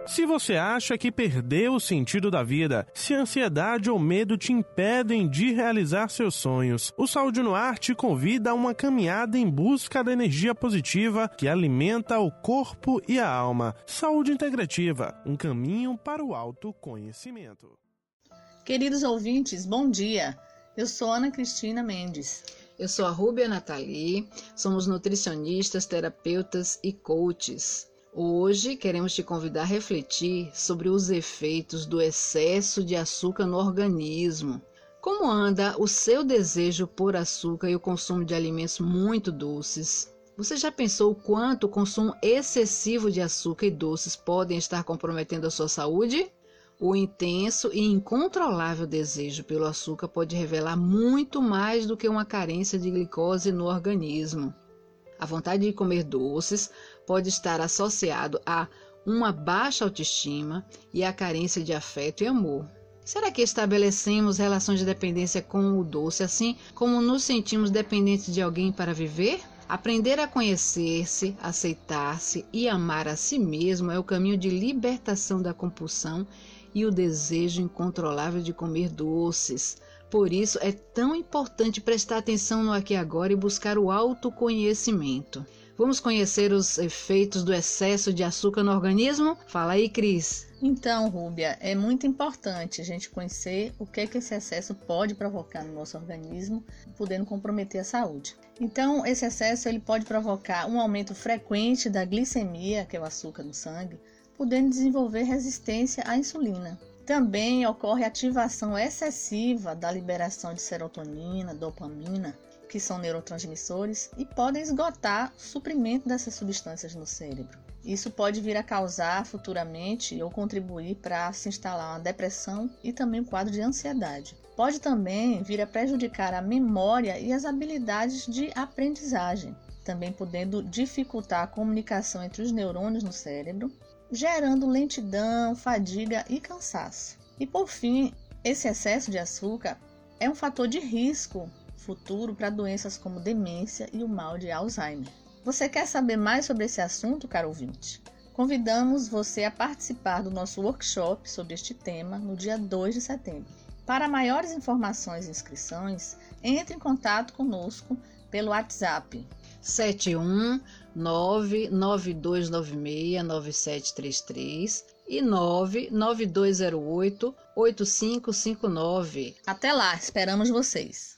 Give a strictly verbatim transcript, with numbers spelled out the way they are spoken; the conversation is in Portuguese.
Se você acha que perdeu o sentido da vida, se a ansiedade ou medo te impedem de realizar seus sonhos, o Saúde no Ar te convida a uma caminhada em busca da energia positiva que alimenta o corpo e a alma. Saúde Integrativa, um caminho para o autoconhecimento. Queridos ouvintes, bom dia. Eu sou Ana Cristina Mendes. Eu sou a Rúbia Nathalie, somos nutricionistas, terapeutas e coaches. Hoje queremos te convidar a refletir sobre os efeitos do excesso de açúcar no organismo. Como anda o seu desejo por açúcar e o consumo de alimentos muito doces? Você já pensou o quanto o consumo excessivo de açúcar e doces podem estar comprometendo a sua saúde? O intenso e incontrolável desejo pelo açúcar pode revelar muito mais do que uma carência de glicose no organismo. A vontade de comer doces pode estar associado a uma baixa autoestima e a carência de afeto e amor. Será que estabelecemos relações de dependência com o doce, assim como nos sentimos dependentes de alguém para viver? Aprender a conhecer-se, aceitar-se e amar a si mesmo é o caminho de libertação da compulsão e o desejo incontrolável de comer doces. Por isso, é tão importante prestar atenção no aqui e agora e buscar o autoconhecimento. Vamos conhecer os efeitos do excesso de açúcar no organismo? Fala aí, Cris. Então, Rúbia, é muito importante a gente conhecer o que, é que esse excesso pode provocar no nosso organismo, podendo comprometer a saúde. Então, esse excesso ele pode provocar um aumento frequente da glicemia, que é o açúcar no sangue, podendo desenvolver resistência à insulina. Também ocorre ativação excessiva da liberação de serotonina, dopamina, que são neurotransmissores, e podem esgotar o suprimento dessas substâncias no cérebro. Isso pode vir a causar futuramente ou contribuir para se instalar uma depressão e também um quadro de ansiedade. Pode também vir a prejudicar a memória e as habilidades de aprendizagem, também podendo dificultar a comunicação entre os neurônios no cérebro, gerando lentidão, fadiga e cansaço. E por fim, esse excesso de açúcar é um fator de risco futuro para doenças como demência e o mal de Alzheimer. Você quer saber mais sobre esse assunto, caro ouvinte? Convidamos você a participar do nosso workshop sobre este tema no dia dois de setembro. Para maiores informações e inscrições, entre em contato conosco pelo WhatsApp sete um nove nove dois nove seis nove sete três três e nove nove dois zero oito oito cinco cinco nove. Até lá, esperamos vocês!